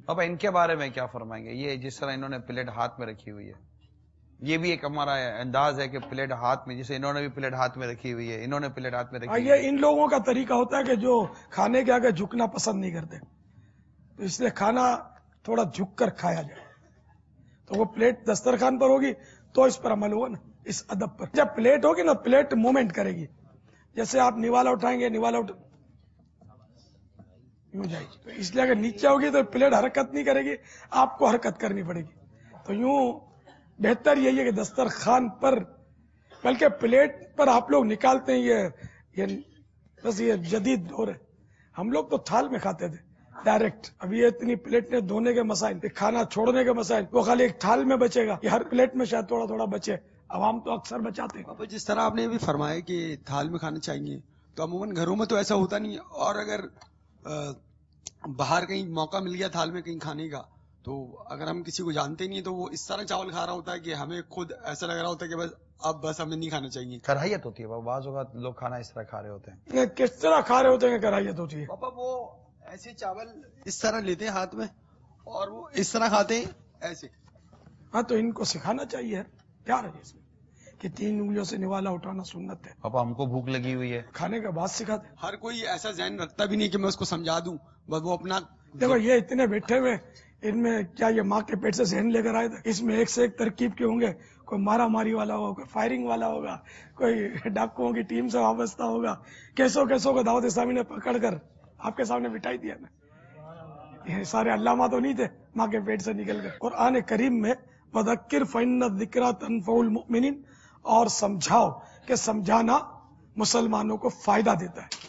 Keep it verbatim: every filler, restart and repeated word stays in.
اب ان کے بارے میں کیا فرمائیں گے؟ یہ جس طرح انہوں نے پلیٹ ہاتھ میں رکھی ہوئی ہے، یہ بھی ایک ہمارا انداز ہے کہ پلیٹ ہاتھ میں، جسے انہوں نے بھی پلیٹ ہاتھ میں رکھی ہوئی ہے، انہوں نے پلیٹ ہاتھ میں رکھی ہوئی ہے. یہ ان لوگوں کا طریقہ ہوتا ہے کہ جو کھانے کے آگے جھکنا پسند نہیں کرتے، تو اس لیے کھانا تھوڑا جھک کر کھایا جائے. تو وہ پلیٹ دسترخوان پر ہوگی تو اس پر عمل ہوگا نا، اس ادب پر. جب پلیٹ ہوگی نا، پلیٹ موومنٹ کرے گی. جیسے آپ نوالا اٹھائیں گے، نوالا اٹھ یوں جائے گی. تو اس لیے اگر نیچے ہوگی تو پلیٹ حرکت نہیں کرے گی، آپ کو حرکت کرنی پڑے گی. تو یوں بہتر یہی ہے کہ دسترخوان پر، بلکہ پلیٹ پر آپ لوگ نکالتے ہیں، یہ یہ بس یہ جدید دور ہے. ہم لوگ تو تھال میں کھاتے تھے ڈائریکٹ. ابھی یہ اتنی پلیٹ نے دھونے کے مسائل، کھانا چھوڑنے کے مسائل، وہ خالی ایک تھال میں بچے گا. یہ ہر پلیٹ میں شاید تھوڑا تھوڑا بچے، عوام تو اکثر بچاتے ہیں. بابا جس طرح آپ نے بھی فرمایا کہ تھال میں کھانا چاہیے، تو عموماً گھروں میں تو ایسا ہوتا نہیں. اور اگر باہر کہیں موقع مل گیا تھال میں کہیں کھانے کا، تو اگر ہم کسی کو جانتے نہیں تو وہ اس طرح چاول کھا رہا ہوتا ہے کہ ہمیں خود ایسا لگ رہا ہوتا ہے کہ بس اب بس ہمیں نہیں کھانا چاہیے. کراہیت ہوتی ہے بابا، بعض اوقات لوگ کھانا اس طرح کھا رہے ہوتے ہیں. یہ کس طرح کھا رہے ہوتے ہیں کہ کراہیت ہوتی ہے؟ بابا وہ ایسے چاول اس طرح لیتے ہیں ہاتھ میں اور وہ اس طرح کھاتے ہیں ایسے. ہاں تو ان کو سکھانا چاہیے. کیا رہے اس میں کہ تین انگلیوں سے نوالا اٹھانا سنت ہے. پاپا ہم کو بھوک لگی ہوئی ہے، کھانے کے بعد سکھاتے. ہر کوئی ایسا ذہن رکھتا بھی نہیں کہ میں اس کو سمجھا دوں، بس وہ اپنا. دیکھو یہ اتنے بیٹھے ہوئے، ان میں کیا یہ ماں کے پیٹ سے ذہن لے کر آئے تھے؟ اس میں ایک سے ایک ترکیب کے ہوں گے. کوئی مارا ماری والا ہوگا، کوئی فائرنگ والا ہوگا، کوئی ڈاکوؤں کی ٹیم سے وابستہ ہوگا. کیسوں کیسوں کو دعوت اسلامی نے پکڑ کر آپ کے سامنے بٹھائی دیا نا. یہ سارے علامہ تو نہیں تھے ماں کے پیٹ سے نکل کر. قرآن کریم میں وذکر فإن الذکریٰ تنفع المؤمنین، اور سمجھاؤ کہ سمجھانا مسلمانوں کو فائدہ دیتا ہے.